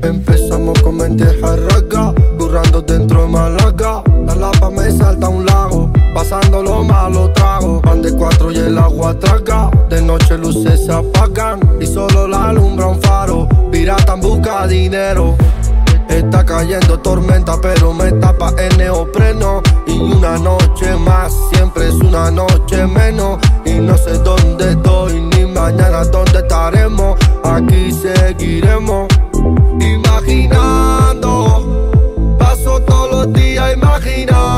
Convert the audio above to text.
Empezamos con mente jarraca, currando dentro de Málaga. La lapa me salta a un lago, pasando los malos tragos. Van de cuatro y el agua traga. De noche luces se apagan y solo la alumbra un faro. Pirata en busca de dinero. Está cayendo tormenta pero me tapa el neopreno. Y una noche más siempre es una noche menos. Y no sé dónde estoy